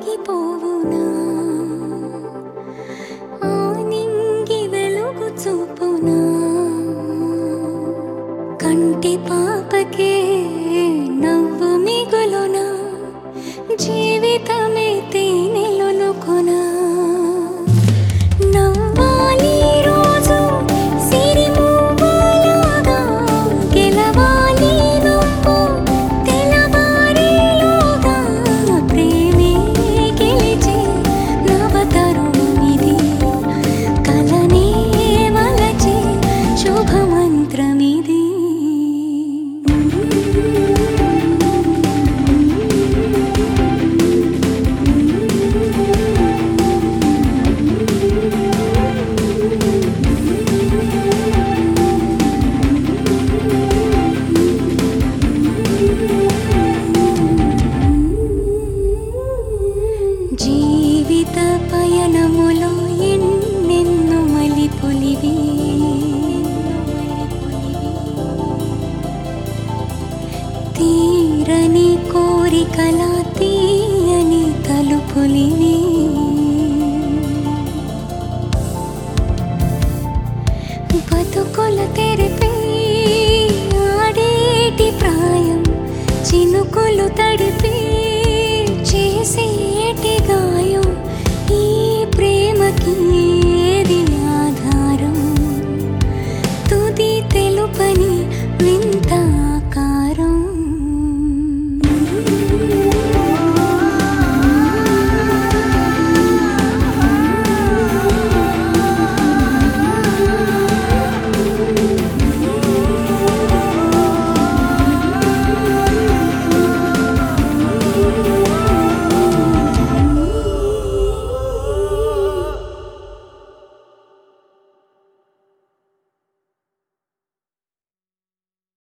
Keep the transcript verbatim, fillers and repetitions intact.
ఆగిపోవునా ఆ నింగి వెలుగు చూపునా కంటి పాపకే నవ్వు మిగులునా జీవితమే తేనెలొలుకునా నవ్వాలి రోజు సిరిమూవలాగా గెలవాలి నువ్వు తెలవారేలోగా ప్రేమే గెలిచే నవతరుణమిది కలనే వలచే శుభమంత్రమిది జీవిత పయనములో ఎన్నెన్నో మలిపులివి తీరని కోరికల తీయని తలుపులివి బతుకుల తెరిపే ఆడేటి ప్రాయం చినుకులు తడిపే చేసే